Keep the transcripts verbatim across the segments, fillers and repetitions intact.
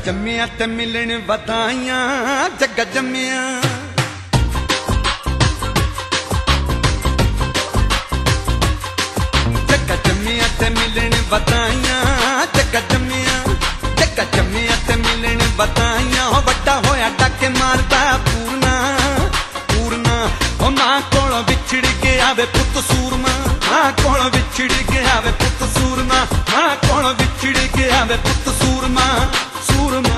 जम्मिया ते मिलन बधाइयां जग्गा जम्मिया। जग्गा जम्मिया ते मिलन बधाइयां जग्गा जम्मिया। जग्गा जम्मिया ते मिलन बधाइयां हो बड़ा होया डाके मारदा पूरना पूरना। ओ मां कोलों बिछड़ गया वे पुत सूरमा। मां कोलों बिछड़ गया वे पुत सूरमा। मां कोलों बिछड़ गया वे पुत सूरमा सूरमा।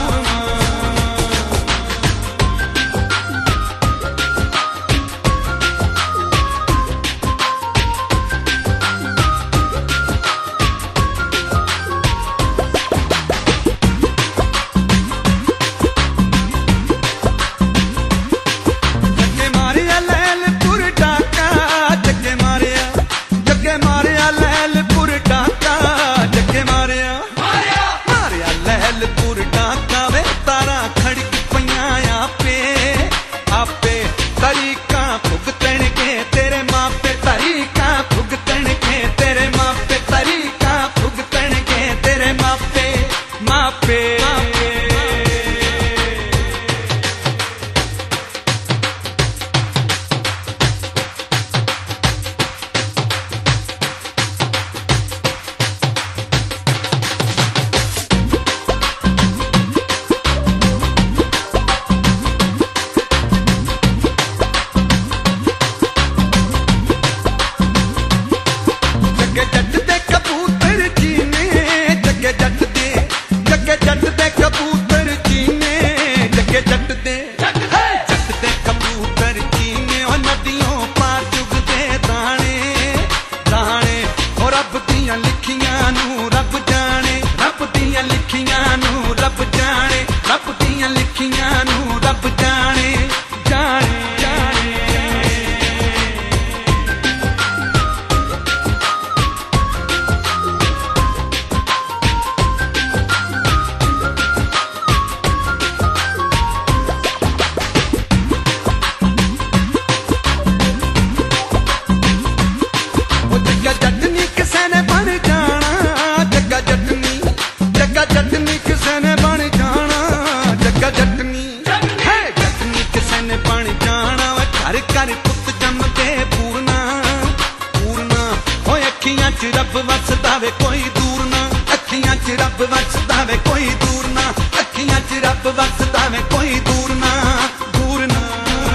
रब वसदा वे कोई दूर ना। अखियां च रब वसदा वे कोई दूर ना। अखियां च रब वसदा वे कोई दूर ना दूर ना।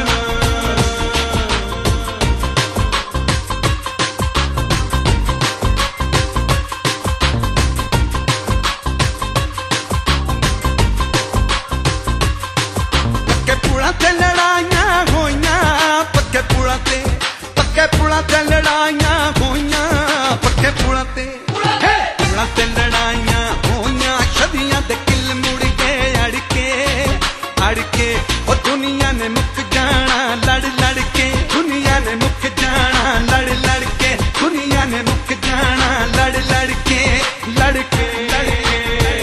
पक्के पुला ते लड़ाइयां होइयां पक्के पुला ते पक्के पुला ते लड़ाइयां होइयां। पक्के पुला ते पुला ते लड़ाइयां होइयां छदियां ते किल मुड़ के अड़के अड़के। ओ दुनिया ने मुक जाना लड़ लड़ के। दुनिया ने मुक जाना लड़ लड़ के। दुनिया ने मुक जाना लड़ लड़ के लड़ के लड़ के।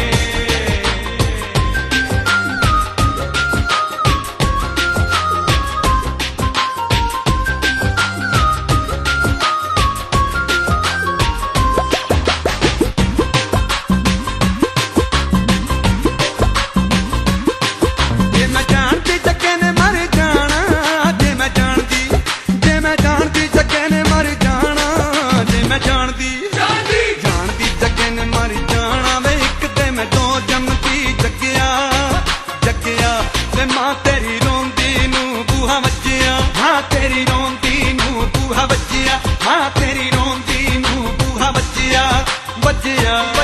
मां तेरी रोंदी नू बूहा वज्जिया। मां तेरी रोंदी नू बूहा वज्जिया। मां तेरी रोंदी नू बूहा वज्जिया वज्जिया।